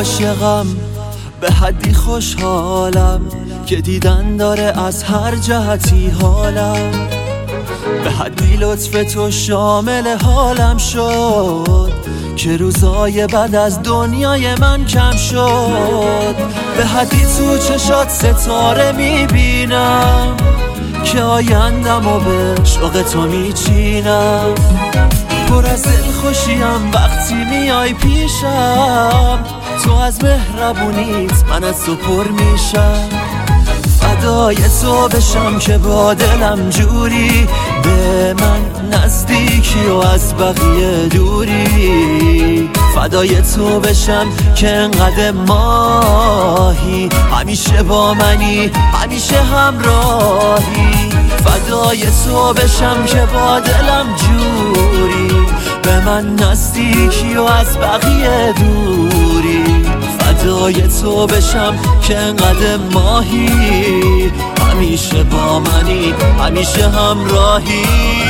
عاشقم، به حدی خوشحالم که دیدن داره از هر جهتی حالم. به حدی لطف تو شامل حالم شد که روزای بعد از دنیای من کم شد. به حدی تو چشات ستاره میبینم که آیندم و به شوق تو میچینم. پر از دلخوشیم وقتی میای پیشم، تو از مهربونیت من از تو پر میشم. فدای تو بشم که با دلم جوری، به من نزدیکی و از بقیه دوری. فدای تو بشم که انقدر ماهی، همیشه با منی همیشه همراهی. فدای تو بشم که با دلم جوری، به من نزدیکی و از بقیه دوری. فدای تو بشم که انقدر ماهی، همیشه با منی همیشه همراهی.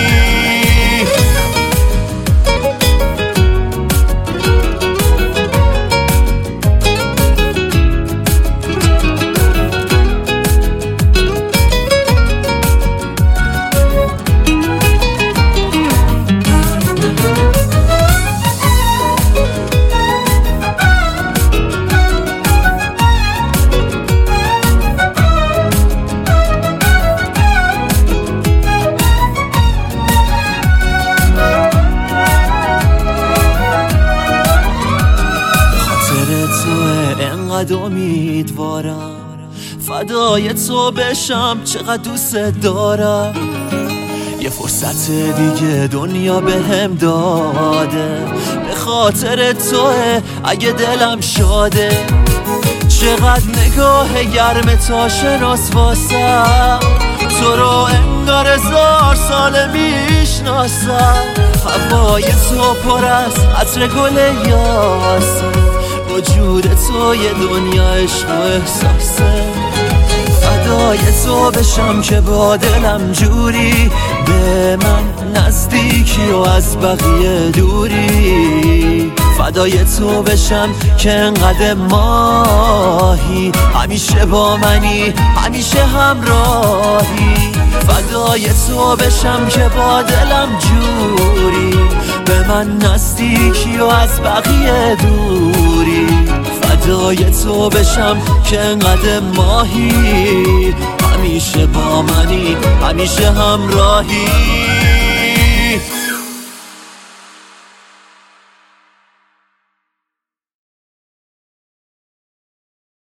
انقدر امیدوارم فدای تو بشم، چقدر دوست دارم. یه فرصت دیگه دنیا بهم داده، به خاطر توه اگه دلم شاده. چقدر نگاه گرم تا شناس واسم، تو رو انگار 1000 سال میشناسم. هوای تو پر از عطر گل یاسمین، وجود تو یه دنیا عشق و احساسه. فدای تو بشم که با دلم جوری، به من نزدیکی و از بقیه دوری. فدای تو بشم که انقدر ماهی، همیشه با منی همیشه همراهی. فدای تو بشم که با دلم جوری، به من نزدیکی و از بقیه دوری. فدای تو بشم که انقدر ماهی، همیشه با منی همیشه همراهی.